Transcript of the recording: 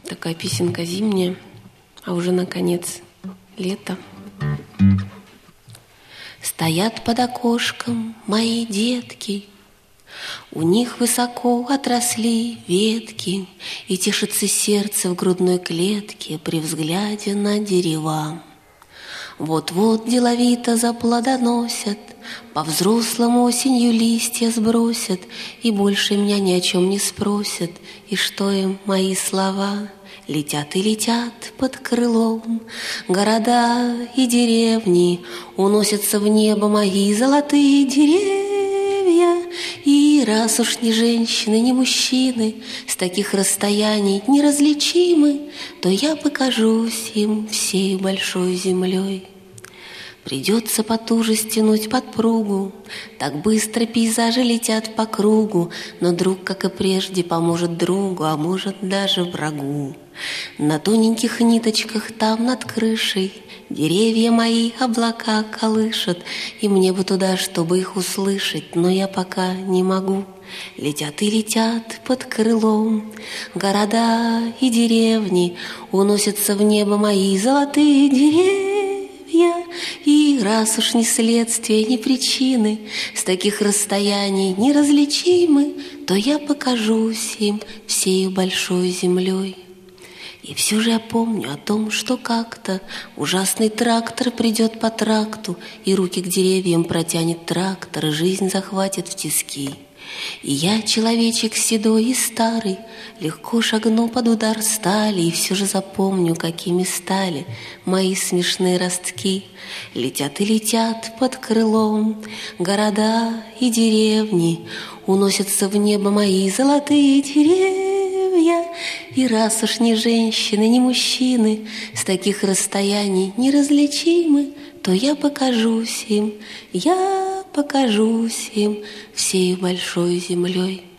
Такая песенка зимняя, а уже наконец лето. Стоят под окошком мои детки, у них высоко отросли ветки, и тешится сердце в грудной клетке при взгляде на дерева. Вот-вот деловито заплодоносят, по-взрослому осенью листья сбросят, и больше меня ни о чем не спросят. И что им мои слова? Летят и летят под крылом города и деревни, уносятся в небо мои золотые деревья. И раз уж ни женщины, ни мужчины с таких расстояний неразличимы, то я покажусь им всей большой землей. Придется потуже стянуть подпругу, так быстро пейзажи летят по кругу, но друг, как и прежде, поможет другу, а может даже врагу. На тоненьких ниточках там над крышей деревья мои облака колышат, и мне бы туда, чтобы их услышать, но я пока не могу. Летят и летят под крылом города и деревни, уносятся в небо мои золотые деревья. И раз уж ни следствия, ни причины с таких расстояний неразличимы, то я покажусь им всей большой землей. И все же я помню о том, что как-то ужасный трактор придет по тракту, и руки к деревьям протянет трактор, и жизнь захватит в тиски. И я, человечек седой и старый, легко шагну под удар стали, и все же запомню, какими стали мои смешные ростки. Летят и летят под крылом города и деревни, уносятся в небо мои золотые деревья. И раз уж ни женщины, ни мужчины с таких расстояний неразличимы, то я покажусь им всей большой землей.